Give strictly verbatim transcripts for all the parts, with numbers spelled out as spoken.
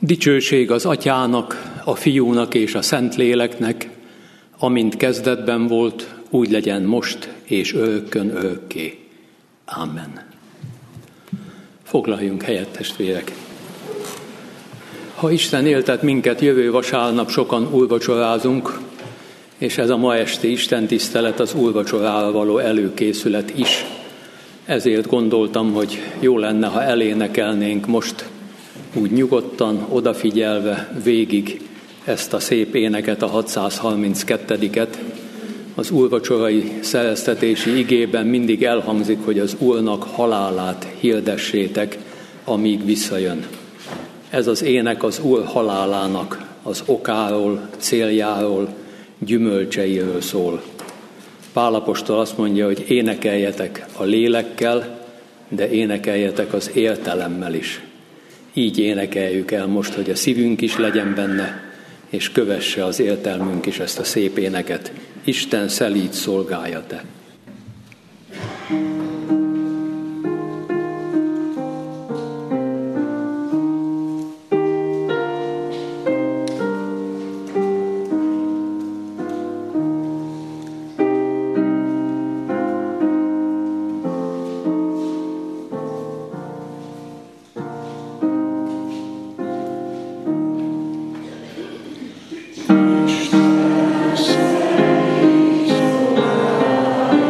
Dicsőség az Atyának, a Fiúnak és a Szentléleknek, amint kezdetben volt, úgy legyen most és örökkön örökké. Amen. Foglaljunk helyet, testvérek! Ha Isten éltet minket, jövő vasárnap sokan úrvacsorázunk, és ez a ma esti istentisztelet az úrvacsorára való előkészület is. Ezért gondoltam, hogy jó lenne, ha elénekelnénk most úgy nyugodtan, odafigyelve végig ezt a szép éneket, a hatszázharminckettőt Az úrvacsorai szereztetési igében mindig elhangzik, hogy az Úrnak halálát hirdessétek, amíg visszajön. Ez az ének az Úr halálának, az okáról, céljáról, gyümölcseiről szól. Pál apostol azt mondja, hogy énekeljetek a lélekkel, de énekeljetek az értelemmel is. Így énekeljük el most, hogy a szívünk is legyen benne, és kövesse az értelmünk is ezt a szép éneket. Isten szelíd szolgálja te! Isten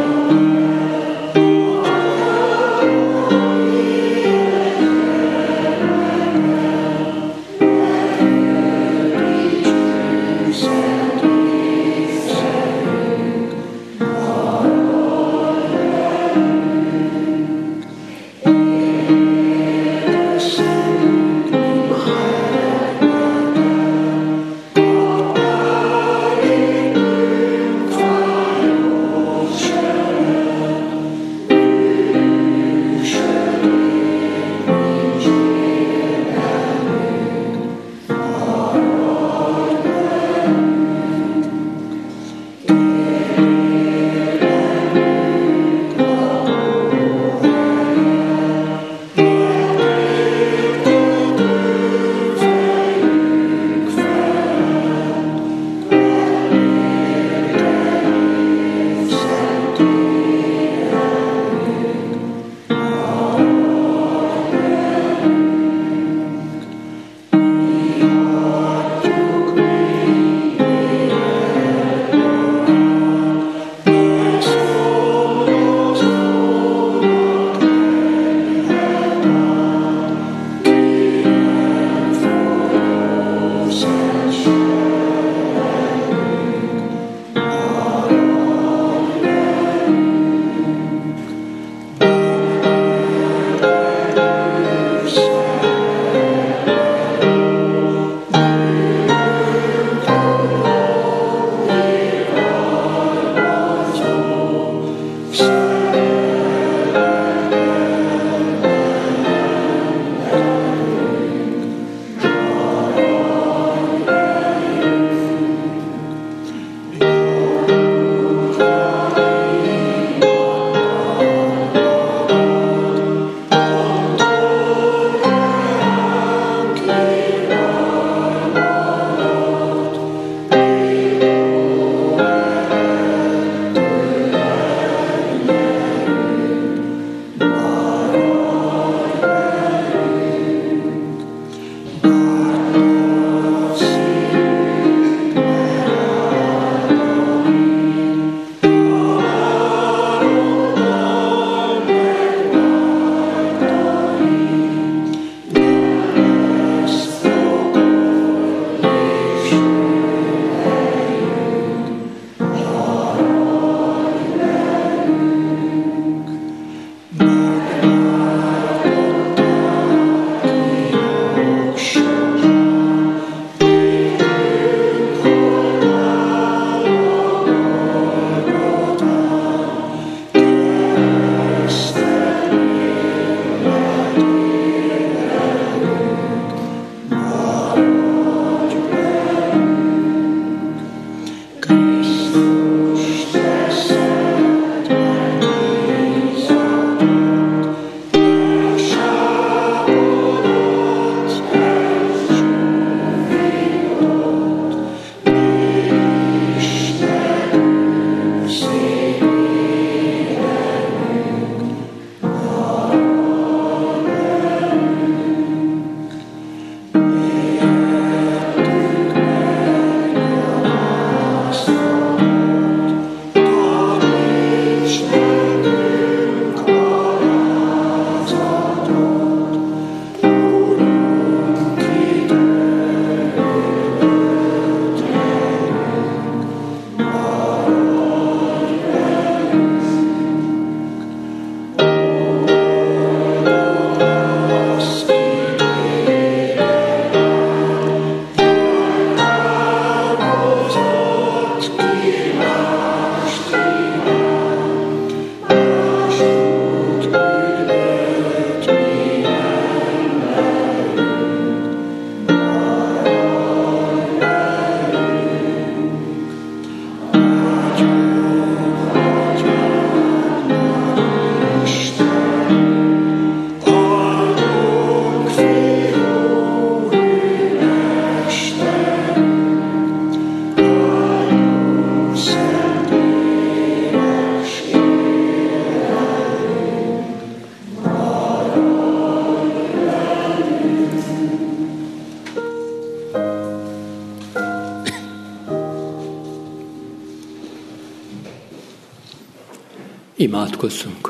Imádkozzunk!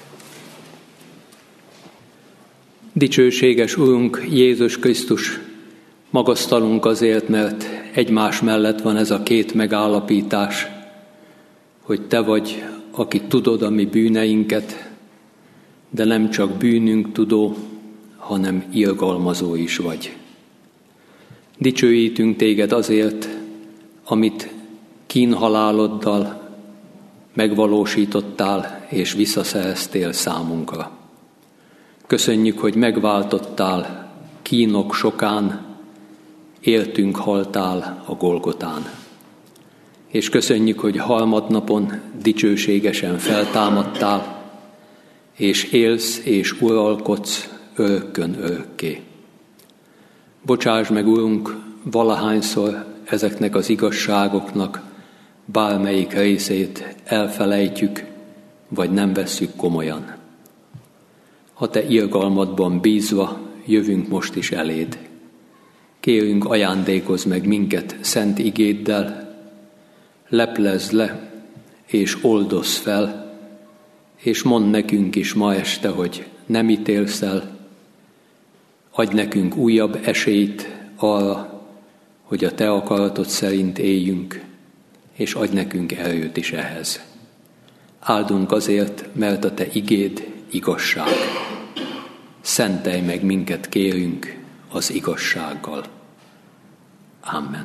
Dicsőséges Urunk Jézus Krisztus, magasztalunk azért, mert egymás mellett van ez a két megállapítás, hogy Te vagy, aki tudod a mi bűneinket, de nem csak bűnünk tudó, hanem irgalmazó is vagy. Dicsőítünk Téged azért, amit kínhaláloddal megvalósítottál és visszaszereztél számunkra. Köszönjük, hogy megváltottál kínok sokán, éltünk haltál a Golgotán. És köszönjük, hogy harmadnapon dicsőségesen feltámadtál, és élsz és uralkodsz örökkön örökké. Bocsáss meg, Urunk, valahányszor ezeknek az igazságoknak bármelyik részét elfelejtjük, vagy nem vesszük komolyan. Ha Te irgalmadban bízva jövünk most is eléd. Kérünk, ajándékozz meg minket szent igéddel, leplezd le és oldozz fel, és mondd nekünk is ma este, hogy nem ítélsz el. Adj nekünk újabb esélyt arra, hogy a Te akaratod szerint éljünk, és adj nekünk erőt is ehhez. Áldunk azért, mert a Te igéd igazság. Szentelj meg minket, kérünk, az igazsággal. Amen.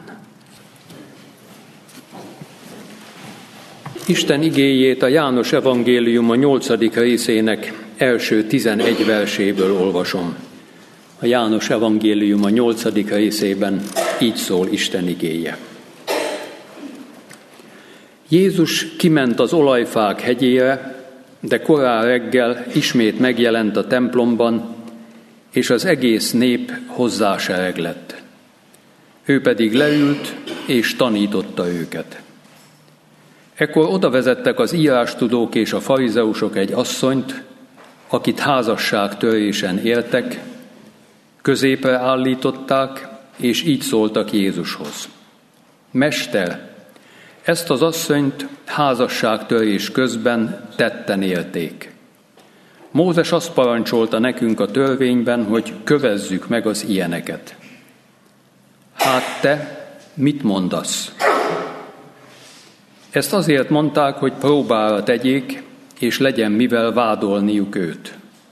Isten igéjét a János evangélium a nyolcadik részének első tizenegy verséből olvasom. A János evangélium a nyolcadik részében így szól Isten igéje. Jézus kiment az olajfák hegyére, de korán reggel ismét megjelent a templomban, és az egész nép hozzásereglett. Ő pedig leült, és tanította őket. Ekkor odavezettek az írástudók és a farizeusok egy asszonyt, akit házasságtörésen éltek, középre állították, és így szóltak Jézushoz. Mester, ezt az asszonyt házasságtörés közben tetten élték. Mózes azt parancsolta nekünk a törvényben, hogy kövezzük meg az ilyeneket. Hát te mit mondasz? Ezt azért mondták, hogy próbára tegyék, és legyen mivel vádolniuk őt.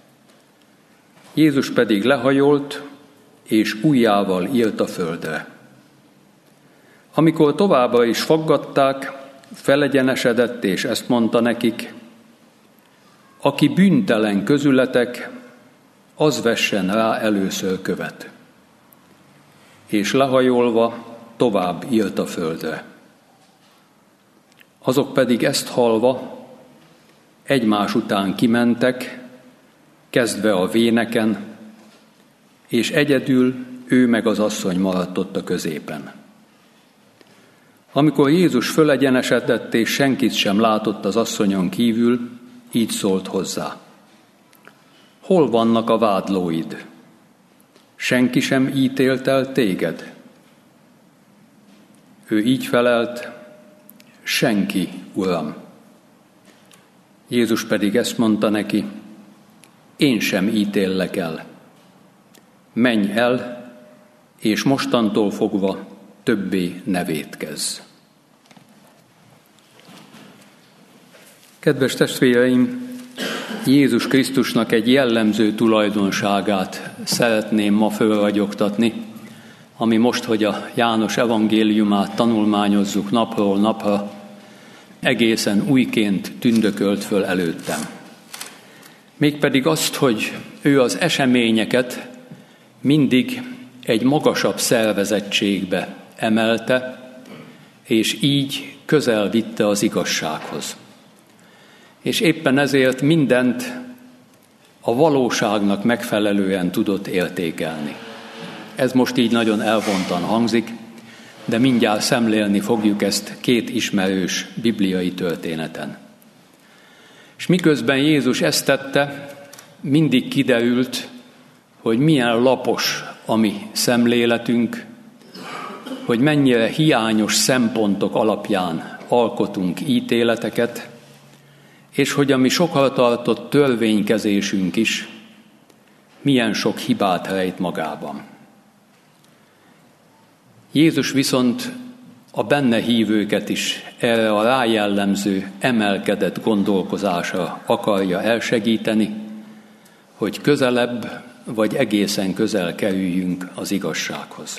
Jézus pedig lehajolt, és ujjával írt a földre. Amikor továbbra is faggatták, felegyenesedett, és ezt mondta nekik: aki bűntelen közületek, az vessen rá először követ. És lehajolva tovább írt a földre. Azok pedig ezt hallva egymás után kimentek, kezdve a véneken, és egyedül ő meg az asszony maradt ott a középen. Amikor Jézus fölegyenesedett, és senkit sem látott az asszonyon kívül, így szólt hozzá: hol vannak a vádlóid? Senki sem ítélt el téged? Ő így felelt: senki, Uram. Jézus pedig ezt mondta neki: én sem ítéllek el. Menj el, és mostantól fogva többé ne vétkezz. Kedves testvéreim, Jézus Krisztusnak egy jellemző tulajdonságát szeretném ma fölragyogtatni, ami most, hogy a János evangéliumát tanulmányozzuk napról napra, egészen újként tündökölt föl előttem. Mégpedig azt, hogy ő az eseményeket mindig egy magasabb szervezettségbe emelte, és így közel vitte az igazsághoz. És éppen ezért mindent a valóságnak megfelelően tudott értékelni. Ez most így nagyon elvontan hangzik, de mindjárt szemlélni fogjuk ezt két ismerős bibliai történeten. És miközben Jézus ezt tette, mindig kiderült, hogy milyen lapos a mi szemléletünk, hogy mennyire hiányos szempontok alapján alkotunk ítéleteket, és hogy a mi sokra tartott törvénykezésünk is milyen sok hibát rejt magában. Jézus viszont a benne hívőket is erre a rájellemző emelkedett gondolkozásra akarja elsegíteni, hogy közelebb vagy egészen közel kerüljünk az igazsághoz.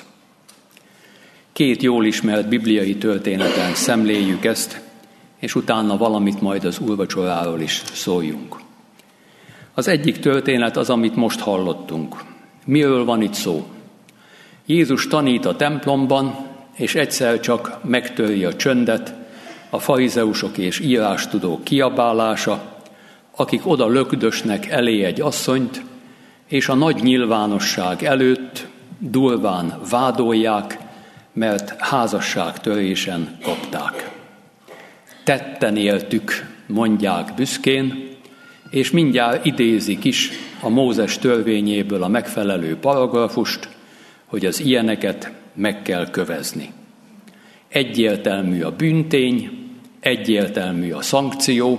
Két jól ismert bibliai történeten szemléljük ezt, és utána valamit majd az úrvacsoráról is szóljunk. Az egyik történet az, amit most hallottunk. Miről van itt szó? Jézus tanít a templomban, és egyszer csak megtöri a csöndet a farizeusok és írástudók kiabálása, akik oda lökdösnek elé egy asszonyt, és a nagy nyilvánosság előtt durván vádolják, mert házasságtörésen kapták. Tetten éltük, mondják büszkén, és mindjárt idézik is a Mózes törvényéből a megfelelő paragrafust, hogy az ilyeneket meg kell kövezni. Egyértelmű a bűntény, egyértelmű a szankció,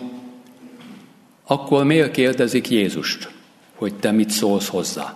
akkor miért kérdezik Jézust, hogy te mit szólsz hozzá?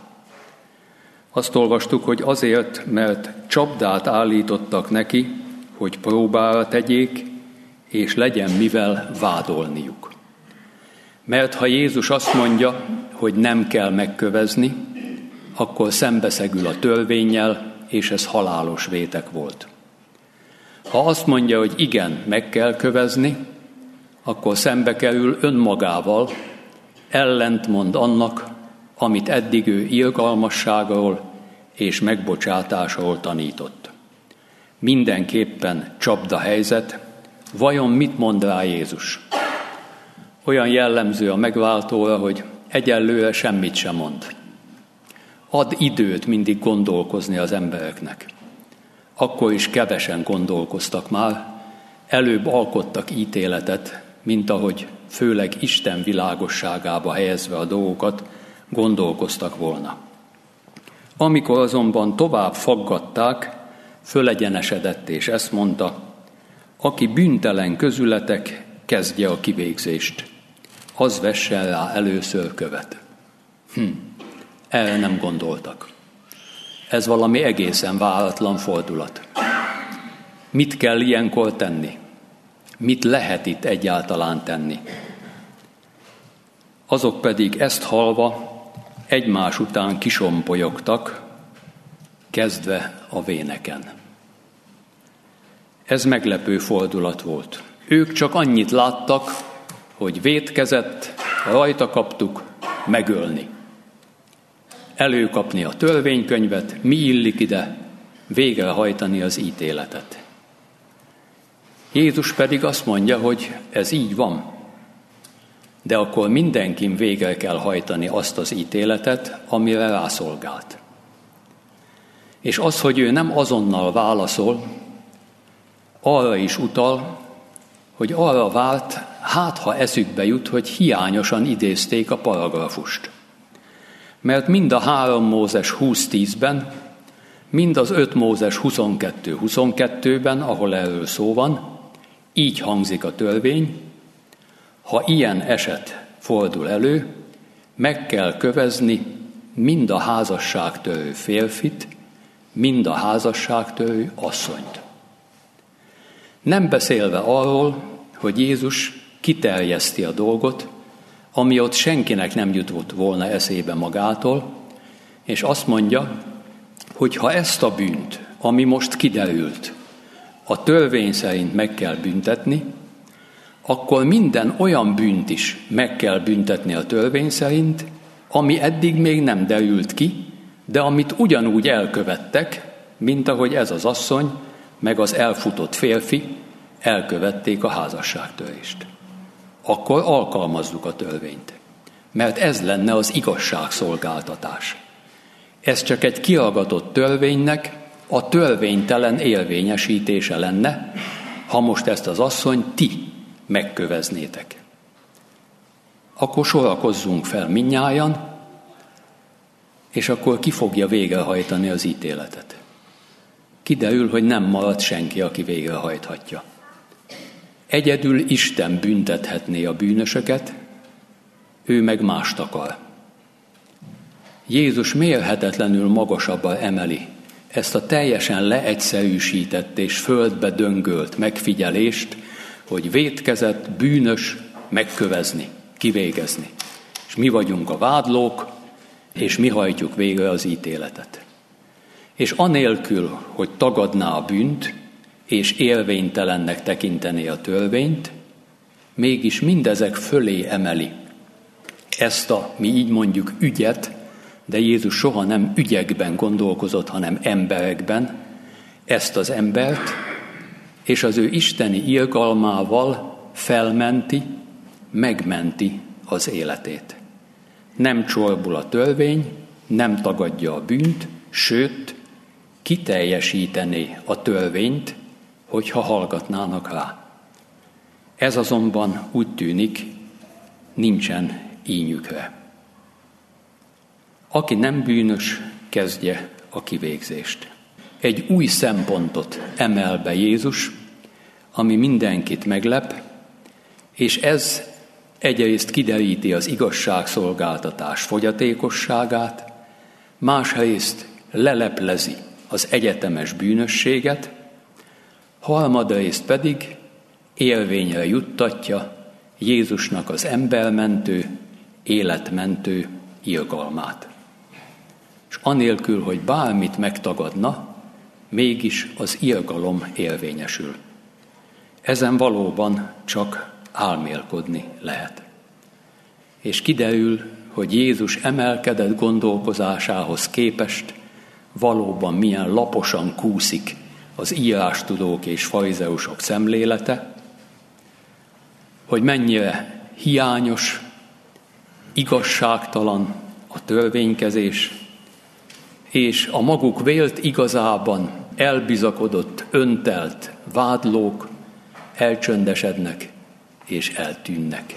Azt olvastuk, hogy azért, mert csapdát állítottak neki, hogy próbára tegyék, és legyen mivel vádolniuk. Mert ha Jézus azt mondja, hogy nem kell megkövezni, akkor szembeszegül a törvénnyel, és ez halálos vétek volt. Ha azt mondja, hogy igen, meg kell kövezni, akkor szembe kerül önmagával, ellentmond annak, amit eddig ő irgalmasságról és megbocsátásról tanított. Mindenképpen csapdahelyzet, vajon mit mond rá Jézus? Olyan jellemző a megváltóra, hogy egyelőre semmit sem mond. Ad időt mindig gondolkozni az embereknek. Akkor is kevesen gondolkoztak már, előbb alkottak ítéletet, mint ahogy főleg Isten világosságába helyezve a dolgokat gondolkoztak volna. Amikor azonban tovább faggatták, fölegyenesedett és ezt mondta, aki bűntelen közületek, kezdje a kivégzést. Az vessen rá először követ. Hm, erre nem gondoltak. Ez valami egészen váratlan fordulat. Mit kell ilyenkor tenni? Mit lehet itt egyáltalán tenni? Azok pedig ezt hallva egymás után kisompolyogtak, kezdve a véneken. Ez meglepő fordulat volt. Ők csak annyit láttak, hogy vétkezett, rajta kaptuk, megölni. Előkapni a törvénykönyvet, mi illik ide, végrehajtani az ítéletet. Jézus pedig azt mondja, hogy ez így van, de akkor mindenkin végre kell hajtani azt az ítéletet, amire rászolgált. És az, hogy ő nem azonnal válaszol, arra is utal, hogy arra várt, hát ha eszükbe jut, hogy hiányosan idézték a paragrafust. Mert mind a három Mózes húsz tízben, mind az öt Mózes huszonkettő huszonkettőben, ahol erről szó van, így hangzik a törvény, ha ilyen eset fordul elő, meg kell kövezni mind a házasságtörő férfit, mind a házasságtörő asszonyt. Nem beszélve arról, hogy Jézus kiterjeszti a dolgot, ami ott senkinek nem jutott volna eszébe magától, és azt mondja, hogy ha ezt a bűnt, ami most kiderült, a törvény szerint meg kell büntetni, akkor minden olyan bűnt is meg kell büntetni a törvény szerint, ami eddig még nem derült ki, de amit ugyanúgy elkövettek, mint ahogy ez az asszony, meg az elfutott férfi elkövették a házasságtörést. Akkor alkalmazzuk a törvényt, mert ez lenne az igazságszolgáltatás. Ez csak egy kiragatott törvénynek a törvénytelen érvényesítése lenne, ha most ezt az asszonyt ti megköveznétek. Akkor sorakozzunk fel mindnyájan, és akkor ki fogja végrehajtani az ítéletet. Kiderül, hogy nem marad senki, aki végrehajthatja. Egyedül Isten büntethetné a bűnösöket, ő meg mást akar. Jézus mérhetetlenül magasabbra emeli ezt a teljesen leegyszerűsített és földbe döngölt megfigyelést, hogy vétkezett, bűnös megkövezni, kivégezni. És mi vagyunk a vádlók, és mi hajtjuk végre az ítéletet. És anélkül, hogy tagadná a bűnt, és élvénytelennek tekintené a törvényt, mégis mindezek fölé emeli ezt a, mi így mondjuk, ügyet, de Jézus soha nem ügyekben gondolkozott, hanem emberekben, ezt az embert, és az ő isteni irgalmával felmenti, megmenti az életét. Nem csorbul a törvény, nem tagadja a bűnt, sőt, kiteljesítené a törvényt, hogyha hallgatnának rá. Ez azonban úgy tűnik, nincsen ínyükre. Aki nem bűnös, kezdje a kivégzést. Egy új szempontot emel be Jézus, ami mindenkit meglep, és ez egyrészt kideríti az igazságszolgáltatás fogyatékosságát, másrészt leleplezi az egyetemes bűnösséget, harmadrészt pedig élvényre juttatja Jézusnak az embermentő, életmentő irgalmát. És anélkül, hogy bármit megtagadna, mégis az irgalom érvényesül. Ezen valóban csak álmélkodni lehet. És kiderül, hogy Jézus emelkedett gondolkozásához képest valóban milyen laposan kúszik az írástudók és farizeusok szemlélete, hogy mennyire hiányos, igazságtalan a törvénykezés, és a maguk vélt igazában elbizakodott, öntelt vádlók elcsöndesednek és eltűnnek.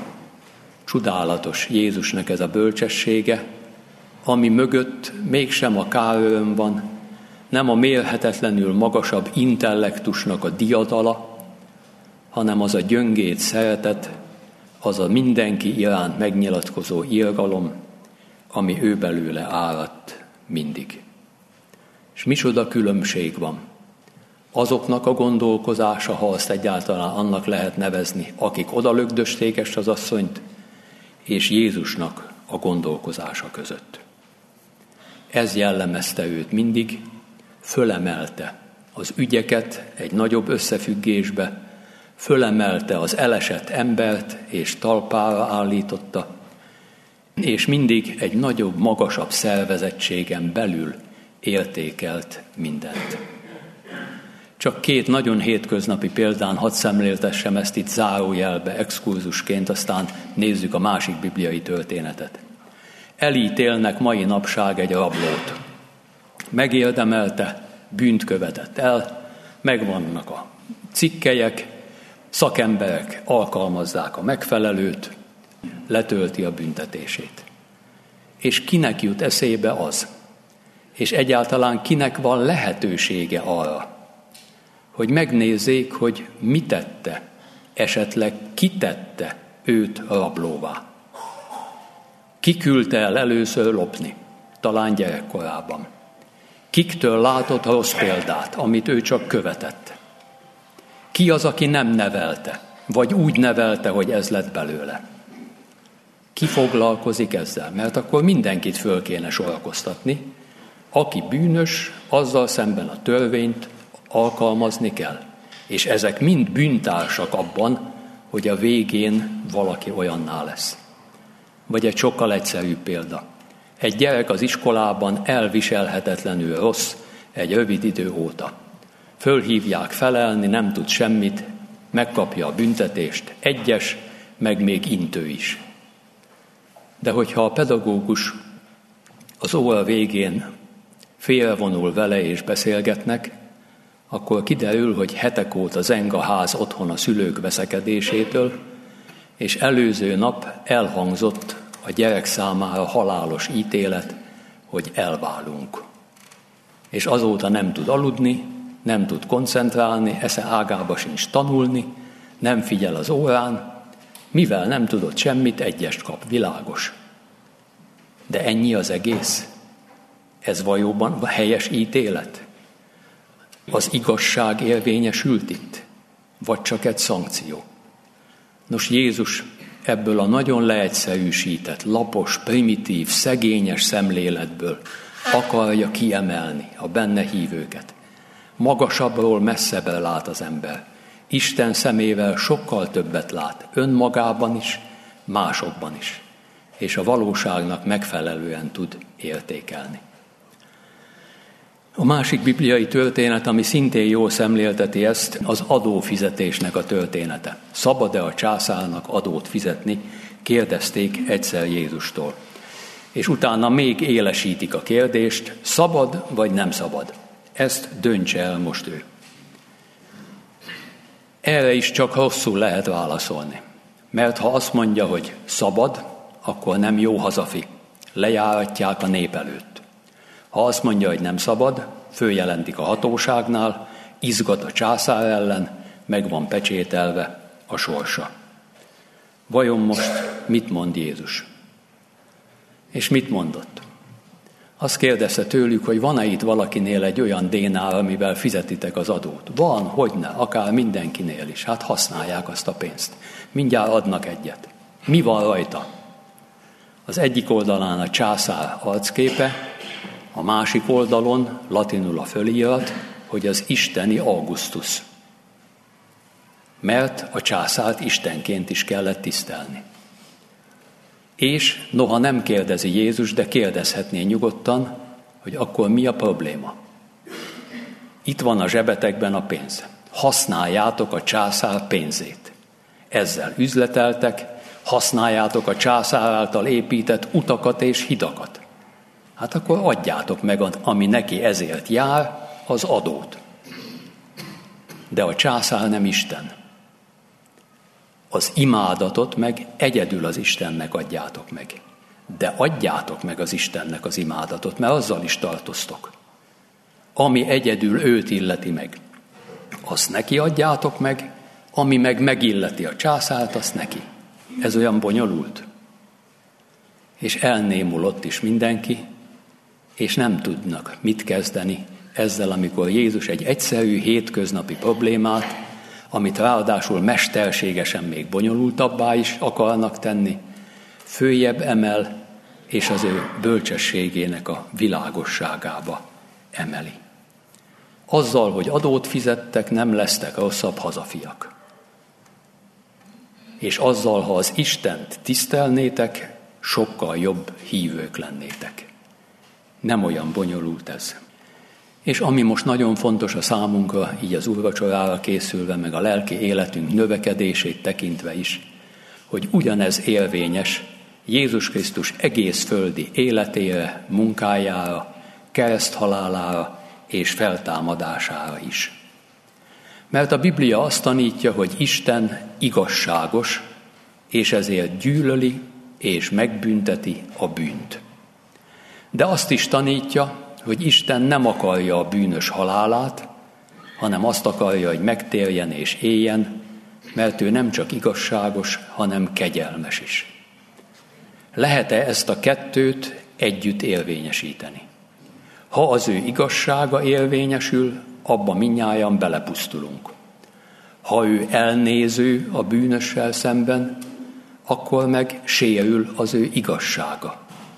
Csodálatos Jézusnak ez a bölcsessége, ami mögött mégsem a káröröm van, nem a mérhetetlenül magasabb intellektusnak a diadala, hanem az a gyöngéd szeretet, az a mindenki iránt megnyilatkozó irgalom, ami ő belőle áradt mindig. És micsoda különbség van azoknak a gondolkozása, ha azt egyáltalán annak lehet nevezni, akik odalögdösték ezt az asszonyt, és Jézusnak a gondolkozása között. Ez jellemezte őt mindig, fölemelte az ügyeket egy nagyobb összefüggésbe, fölemelte az elesett embert és talpára állította, és mindig egy nagyobb, magasabb szervezettségen belül értékelt mindent. Csak két nagyon hétköznapi példán hadd szemléltessem ezt itt zárójelbe, exkurzusként, aztán nézzük a másik bibliai történetet. Elítélnek mai napság egy rablót. Megérdemelte, bűnt követett el, megvannak a cikkelyek, szakemberek alkalmazzák a megfelelőt, letölti a büntetését. És kinek jut eszébe az? És egyáltalán kinek van lehetősége arra, hogy megnézzék, hogy mi tette, esetleg ki tette őt rablóvá. Ki küldte el először lopni, talán gyerekkorában. Kiktől látott rossz példát, amit ő csak követett. Ki az, aki nem nevelte, vagy úgy nevelte, hogy ez lett belőle. Ki foglalkozik ezzel? Mert akkor mindenkit föl kéne sorakoztatni. Aki bűnös, azzal szemben a törvényt alkalmazni kell. És ezek mind bűntársak abban, hogy a végén valaki olyanná lesz. Vagy egy sokkal egyszerűbb példa. Egy gyerek az iskolában elviselhetetlenül rossz egy rövid idő óta. Fölhívják felelni, nem tud semmit, megkapja a büntetést, egyes, meg még intő is. De hogyha a pedagógus az óra végén félrevonul vele és beszélgetnek, akkor kiderül, hogy hetek óta zeng a ház otthon a szülők veszekedésétől, és előző nap elhangzott a gyerek számára halálos ítélet, hogy elválunk. És azóta nem tud aludni, nem tud koncentrálni, esze ágába sincs tanulni, nem figyel az órán, mivel nem tudott semmit, egyest kap, világos. De ennyi az egész? Ez valóban helyes ítélet? Az igazság érvényesült itt? Vagy csak egy szankció? Nos, Jézus ebből a nagyon leegyszerűsített, lapos, primitív, szegényes szemléletből akarja kiemelni a benne hívőket. Magasabbról messzebbre lát az ember. Isten szemével sokkal többet lát, önmagában is, másokban is, és a valóságnak megfelelően tud értékelni. A másik bibliai történet, ami szintén jól szemlélteti ezt, az adófizetésnek a története. Szabad-e a császárnak adót fizetni? Kérdezték egyszer Jézustól. És utána még élesítik a kérdést, szabad vagy nem szabad? Ezt döntse el most ő. Erre is csak rosszul lehet válaszolni. Mert ha azt mondja, hogy szabad, akkor nem jó hazafi. Lejáratják a nép előtt. Ha azt mondja, hogy nem szabad, följelentik a hatóságnál, izgat a császár ellen, meg van pecsételve a sorsa. Vajon most mit mond Jézus? És mit mondott? Azt kérdezte tőlük, hogy van-e itt valakinél egy olyan dénár, amivel fizetitek az adót? Van, hogyne, akár mindenkinél is. Hát használják azt a pénzt. Mindjárt adnak egyet. Mi van rajta? Az egyik oldalán a császár arcképe, a másik oldalon latinul a fölirat, hogy az isteni Augustus. Mert a császárt istenként is kellett tisztelni. És noha nem kérdezi Jézus, de kérdezhetné nyugodtan, hogy akkor mi a probléma. Itt van a zsebetekben a pénz. Használjátok a császár pénzét. Ezzel üzleteltek, használjátok a császár által épített utakat és hidakat. Hát akkor adjátok meg, ami neki ezért jár, az adót. De a császár nem Isten. Az imádatot meg egyedül az Istennek adjátok meg. De adjátok meg az Istennek az imádatot, mert azzal is tartoztok. Ami egyedül őt illeti meg, azt neki adjátok meg, ami meg megilleti a császárt, azt neki. Ez olyan bonyolult. És elnémulott is mindenki, és nem tudnak mit kezdeni ezzel, amikor Jézus egy egyszerű, hétköznapi problémát, amit ráadásul mesterségesen még bonyolultabbá is akarnak tenni, följebb emel, és az ő bölcsességének a világosságába emeli. Azzal, hogy adót fizettek, nem lesztek rosszabb hazafiak. És azzal, ha az Istent tisztelnétek, sokkal jobb hívők lennétek. Nem olyan bonyolult ez. És ami most nagyon fontos a számunkra, így az úrvacsorára készülve, meg a lelki életünk növekedését tekintve is, hogy ugyanez érvényes Jézus Krisztus egész földi életére, munkájára, kereszthalálára és feltámadására is. Mert a Biblia azt tanítja, hogy Isten igazságos, és ezért gyűlöli és megbünteti a bűnt. De azt is tanítja, hogy Isten nem akarja a bűnös halálát, hanem azt akarja, hogy megtérjen és éljen, mert ő nem csak igazságos, hanem kegyelmes is. Lehet-e ezt a kettőt együtt érvényesíteni? Ha az ő igazsága érvényesül, abba mindnyájan belepusztulunk. Ha ő elnéző a bűnössel szemben, akkor meg sérül az ő igazsága.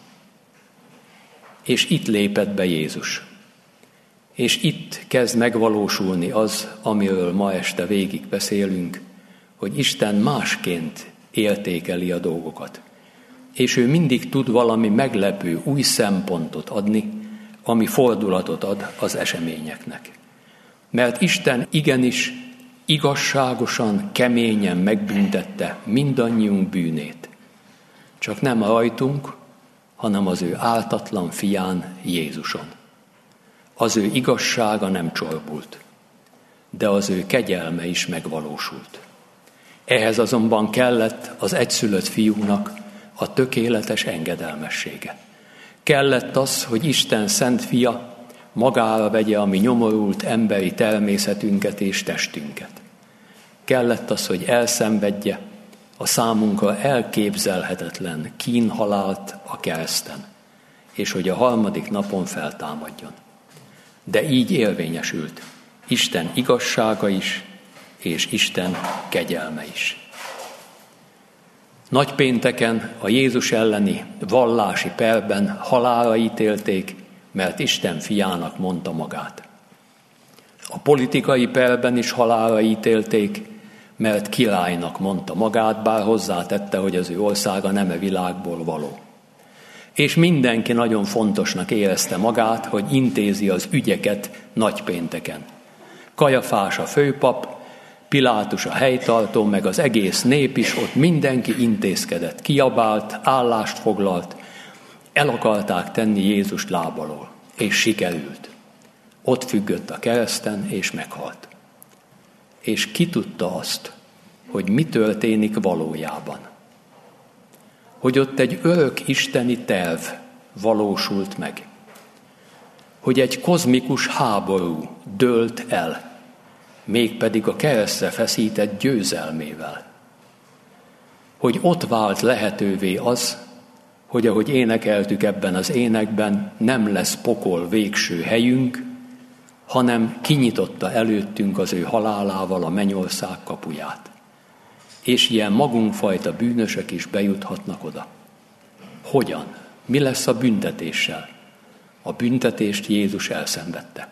És itt lépett be Jézus. És itt kezd megvalósulni az, amiről ma este végig beszélünk, hogy Isten másként értékeli a dolgokat. És ő mindig tud valami meglepő, új szempontot adni, ami fordulatot ad az eseményeknek. Mert Isten igenis igazságosan, keményen megbüntette mindannyiunk bűnét. Csak nem rajtunk, hanem az ő ártatlan fián, Jézuson. Az ő igazsága nem csorbult, de az ő kegyelme is megvalósult. Ehhez azonban kellett az egyszülött fiúnak a tökéletes engedelmessége. Kellett az, hogy Isten szent fia magára vegye a mi nyomorult emberi természetünket és testünket. Kellett az, hogy elszenvedje a számunkra elképzelhetetlen kínhalált a kereszten, és hogy a harmadik napon feltámadjon. De így érvényesült Isten igazsága is, és Isten kegyelme is. Nagypénteken a Jézus elleni vallási perben halálra ítélték, mert Isten fiának mondta magát. A politikai perben is halálra ítélték, mert királynak mondta magát, bár hozzátette, hogy az ő országa nem e világból való. És mindenki nagyon fontosnak érezte magát, hogy intézi az ügyeket nagypénteken. Kajafás a főpap, Pilátus a helytartó, meg az egész nép is, ott mindenki intézkedett, kiabált, állást foglalt, el akarták tenni Jézust lábalól, és sikerült. Ott függött a kereszten, és meghalt. És ki tudta azt, hogy mi történik valójában? Hogy ott egy örök isteni terv valósult meg. Hogy egy kozmikus háború dőlt el, mégpedig a keresztre feszített győzelmével. Hogy ott vált lehetővé az, hogy ahogy énekeltük ebben az énekben, nem lesz pokol végső helyünk, hanem kinyitotta előttünk az ő halálával a mennyország kapuját. És ilyen magunkfajta bűnösök is bejuthatnak oda. Hogyan? Mi lesz a büntetéssel? A büntetést Jézus elszenvedte.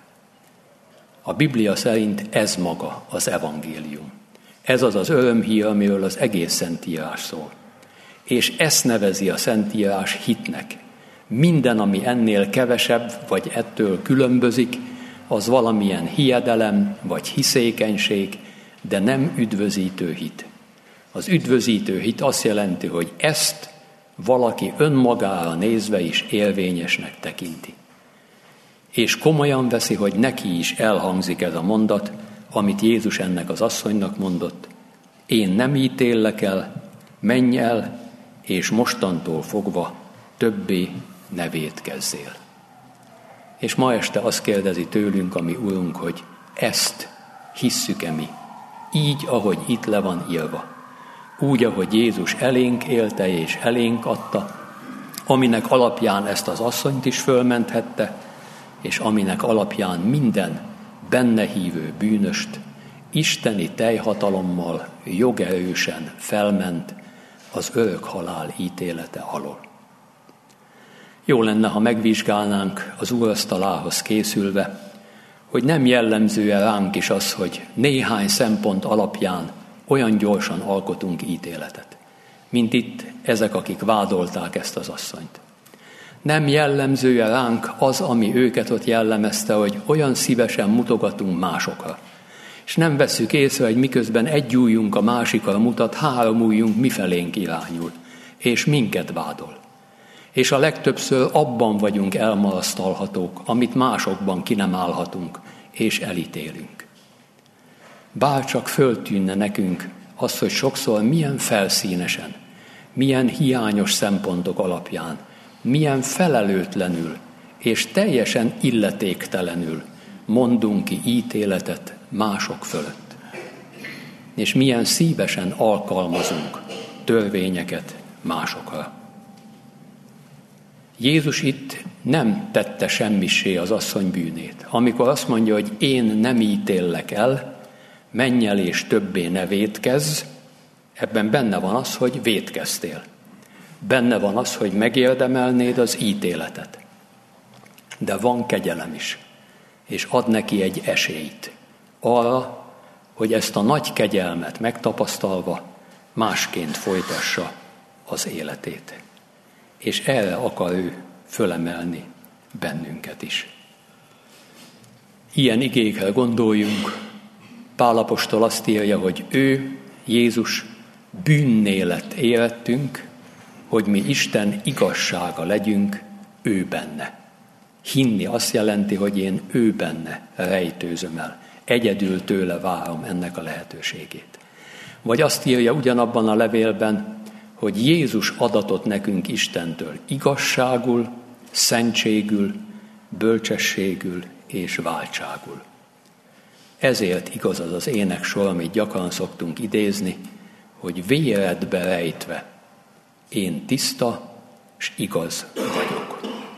A Biblia szerint ez maga az evangélium. Ez az az örömhír, amiről az egész Szentírás szól. És ezt nevezi a Szentírás hitnek. Minden, ami ennél kevesebb, vagy ettől különbözik, az valamilyen hiedelem, vagy hiszékenység, de nem üdvözítő hit. Az üdvözítő hit azt jelenti, hogy ezt valaki önmagára nézve is érvényesnek tekinti. És komolyan veszi, hogy neki is elhangzik ez a mondat, amit Jézus ennek az asszonynak mondott. Én nem ítéllek el, menj el, és mostantól fogva többé ne vétkezzél. És ma este azt kérdezi tőlünk a mi Urunk, hogy ezt hisszük-e mi? Így, ahogy itt le van írva. Úgy, ahogy Jézus elénk élte és elénk adta, aminek alapján ezt az asszonyt is fölmenthette, és aminek alapján minden benne hívő bűnöst isteni teljhatalommal jogerősen felment az örök halál ítélete alól. Jó lenne, ha megvizsgálnánk az úrasztalához készülve, hogy nem jellemző-e ránk is az, hogy néhány szempont alapján olyan gyorsan alkotunk ítéletet, mint itt ezek, akik vádolták ezt az asszonyt. Nem jellemző-e ránk az, ami őket ott jellemezte, hogy olyan szívesen mutogatunk másokra, és nem vesszük észre, hogy miközben egy ujjunk a másikra mutat, három ujjunk mifelénk irányul, és minket vádol. És a legtöbbször abban vagyunk elmarasztalhatók, amit másokban ki nem állhatunk, és elítélünk. Bárcsak föltűnne nekünk az, hogy sokszor milyen felszínesen, milyen hiányos szempontok alapján, milyen felelőtlenül és teljesen illetéktelenül mondunk ki ítéletet mások fölött. És milyen szívesen alkalmazunk törvényeket másokra. Jézus itt nem tette semmissé az asszony bűnét. Amikor azt mondja, hogy én nem ítéllek el, menj el és többé ne vétkezz, ebben benne van az, hogy vétkeztél. Benne van az, hogy megérdemelnéd az ítéletet. De van kegyelem is, és ad neki egy esélyt arra, hogy ezt a nagy kegyelmet megtapasztalva másként folytassa az életét. És erre akar ő fölemelni bennünket is. Ilyen igékre gondoljunk. Pál apostol azt írja, hogy ő, Jézus, bűnné lett érettünk, hogy mi Isten igazsága legyünk ő benne. Hinni azt jelenti, hogy én ő benne rejtőzöm el. Egyedül tőle várom ennek a lehetőségét. Vagy azt írja ugyanabban a levélben, hogy Jézus adatot nekünk Istentől igazságul, szentségül, bölcsességül és váltságul. Ezért igaz az az éneksor, amit gyakran szoktunk idézni, hogy véredbe rejtve én tiszta és igaz vagyok.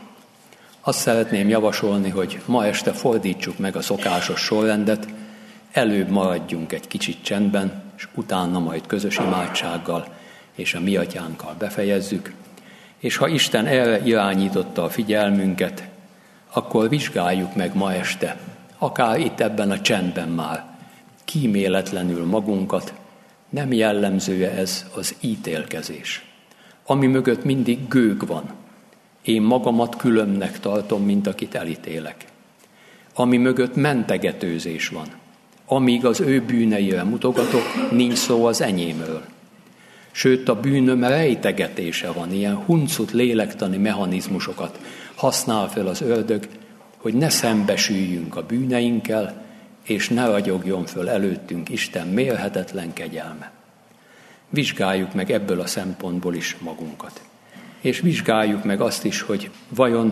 Azt szeretném javasolni, hogy ma este fordítsuk meg a szokásos sorrendet, előbb maradjunk egy kicsit csendben, és utána majd közös imádsággal és a mi atyánkkal befejezzük, és ha Isten erre irányította a figyelmünket, akkor vizsgáljuk meg ma este, akár itt ebben a csendben már, kíméletlenül magunkat, nem jellemzője ez az ítélkezés, ami mögött mindig gőg van. Én magamat különbnek tartom, mint akit elítélek. Ami mögött mentegetőzés van. Amíg az ő bűneire mutogatok, nincs szó az enyémről. Sőt, a bűnöm rejtegetése van, ilyen huncut lélektani mechanizmusokat használ fel az ördög, hogy ne szembesüljünk a bűneinkkel, és ne ragyogjon föl előttünk Isten mérhetetlen kegyelme. Vizsgáljuk meg ebből a szempontból is magunkat. És vizsgáljuk meg azt is, hogy vajon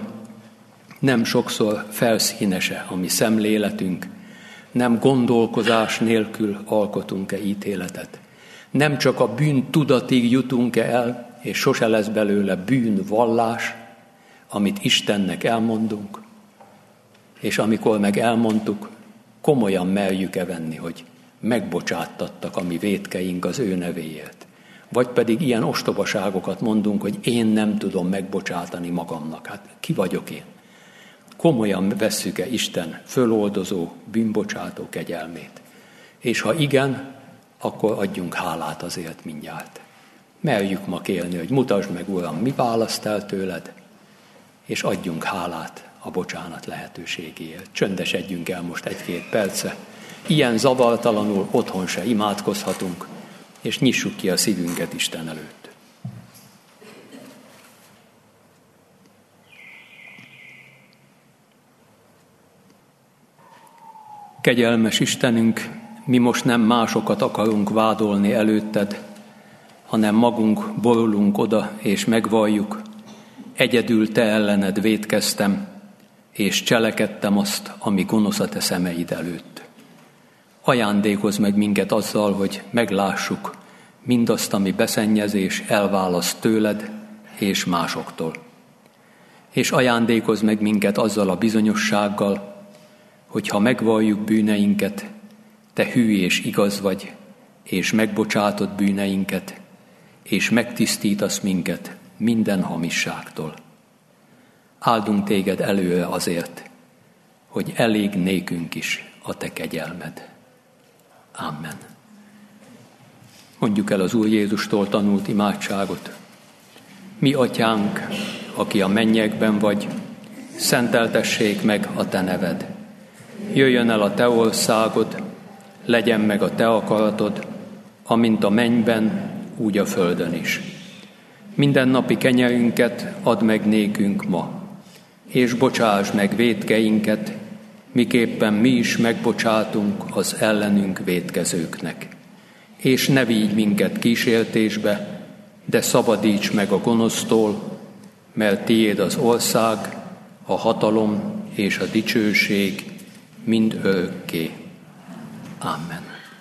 nem sokszor felszínese a mi szemléletünk, nem gondolkozás nélkül alkotunk-e ítéletet. Nem csak a bűn tudatig jutunk-e el, és sose lesz belőle bűnvallás, amit Istennek elmondunk, és amikor meg elmondtuk, komolyan merjük-e venni, hogy megbocsáttattak a mi vétkeink az ő nevéért. Vagy pedig ilyen ostobaságokat mondunk, hogy én nem tudom megbocsátani magamnak. Hát ki vagyok én? Komolyan vesszük-e Isten föloldozó, bűnbocsátó kegyelmét? És ha igen, akkor adjunk hálát azért mindjárt. Merjük ma kérni, hogy mutasd meg, Uram, mi választ el tőled, és adjunk hálát a bocsánat lehetőségéért. Csöndesedjünk el most egy-két perce. Ilyen zavartalanul otthon se imádkozhatunk, és nyissuk ki a szívünket Isten előtt. Kegyelmes Istenünk, mi most nem másokat akarunk vádolni előtted, hanem magunk borulunk oda, és megvalljuk, egyedül te ellened vétkeztem, és cselekedtem azt, ami gonosz a te szemeid előtt. Ajándékozz meg minket azzal, hogy meglássuk mindazt, ami beszennyezés, elválaszt tőled és másoktól. És ajándékozz meg minket azzal a bizonyossággal, hogy ha megvalljuk bűneinket, te hű és igaz vagy, és megbocsátod bűneinket, és megtisztítasz minket minden hamisságtól. Áldunk téged előre azért, hogy elég nékünk is a te kegyelmed. Amen. Mondjuk el az Úr Jézustól tanult imádságot. Mi atyánk, aki a mennyekben vagy, szenteltessék meg a te neved. Jöjjön el a te országod, legyen meg a te akaratod, amint a mennyben, úgy a földön is. Minden napi kenyerünket add meg nékünk ma, és bocsásd meg vétkeinket, miképpen mi is megbocsátunk az ellenünk vétkezőknek. És ne vigy minket kísértésbe, de szabadíts meg a gonosztól, mert tiéd az ország, a hatalom és a dicsőség mind örökké. Amen.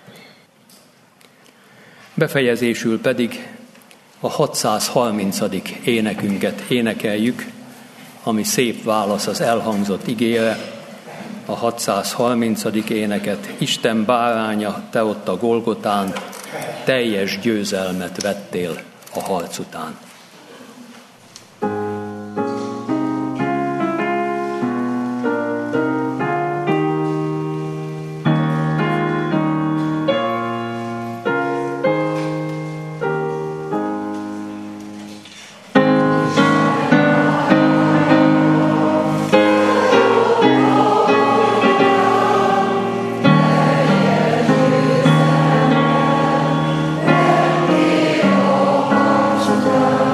Befejezésül pedig a hatszázharmincadik énekünket énekeljük, ami szép válasz az elhangzott igére. A hatszázharmincadik éneket: Isten báránya, te ott a Golgotán, teljes győzelmet vettél a harc után. Amen.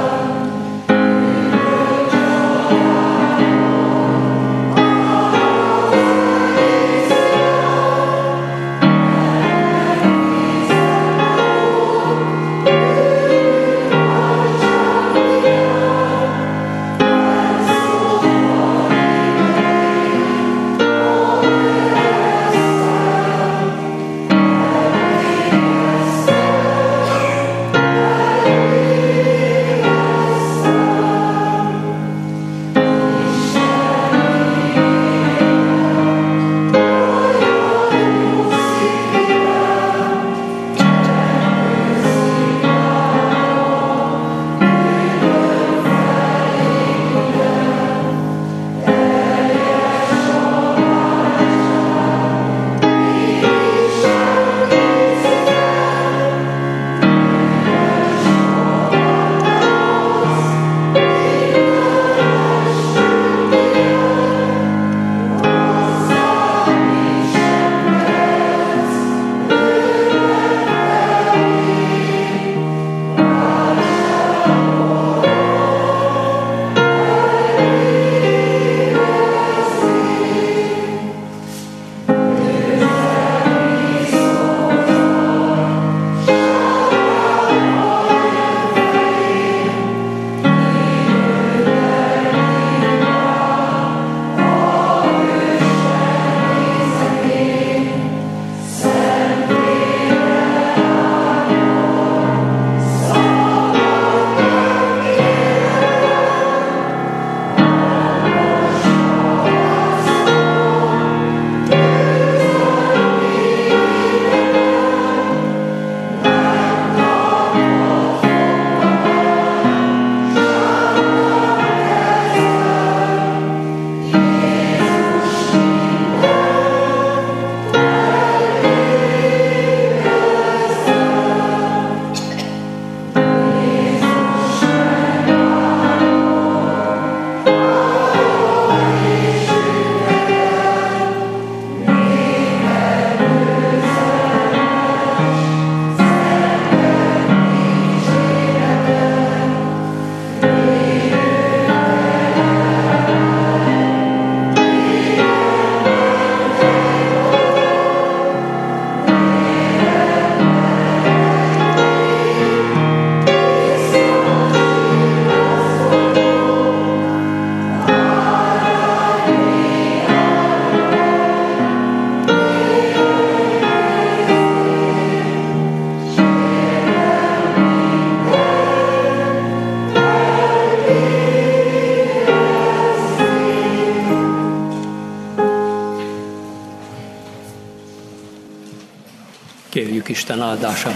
Isten áldása.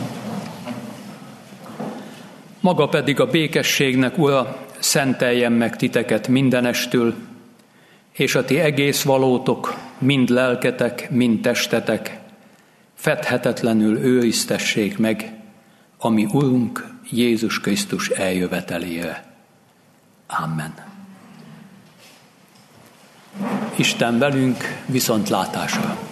Maga pedig a békességnek Ura szenteljen meg titeket mindenestől, és a ti egész valótok, mind lelketek, mind testetek, fedhetetlenül őriztessék meg, ami Urunk Jézus Krisztus eljövetelére. Amen. Isten velünk, viszontlátásra!